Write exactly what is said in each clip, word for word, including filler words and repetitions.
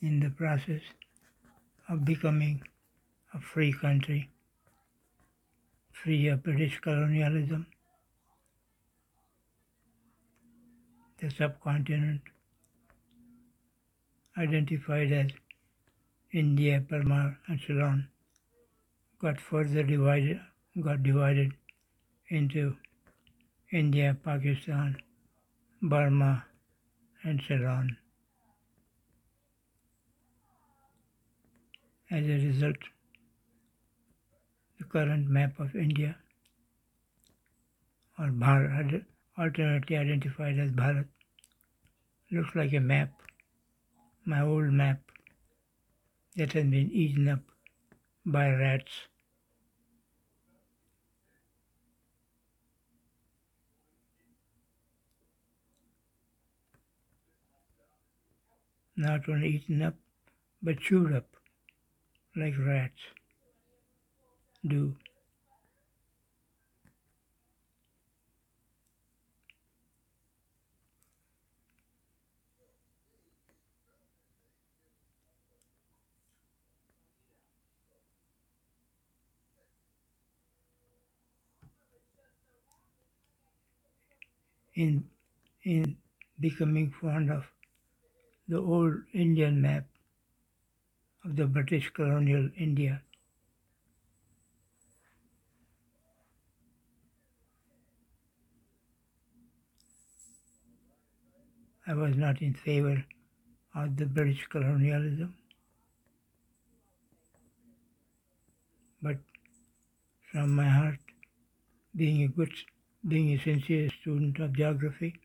in the process of becoming a free country, free of British colonialism. The subcontinent, identified as India, Burma, and Ceylon, got further divided, got divided into India, Pakistan, Burma, and Ceylon. As a result, the current map of India, or Bharat, alternately identified as Bharat, looks like a map, my old map, that has been eaten up by rats. Not only eaten up, but chewed up like rats do. In, in becoming fond of the old Indian map of the British colonial India, I was not in favor of the British colonialism, but from my heart, being a good, being a sincere student of geography,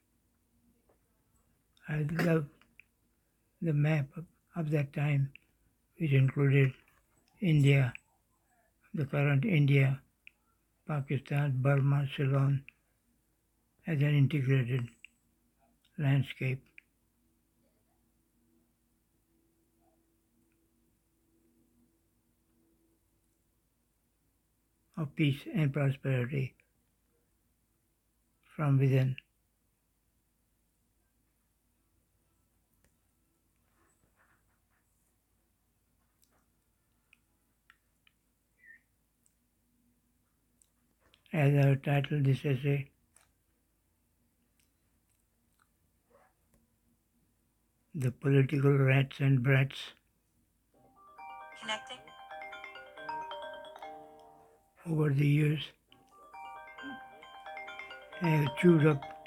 I loved the map of, of that time, which included India, the current India, Pakistan, Burma, Ceylon, as an integrated landscape. Of peace and prosperity from within. As I have titled this essay, The Political Rats and Brats. Connecting. Over the years, I have chewed up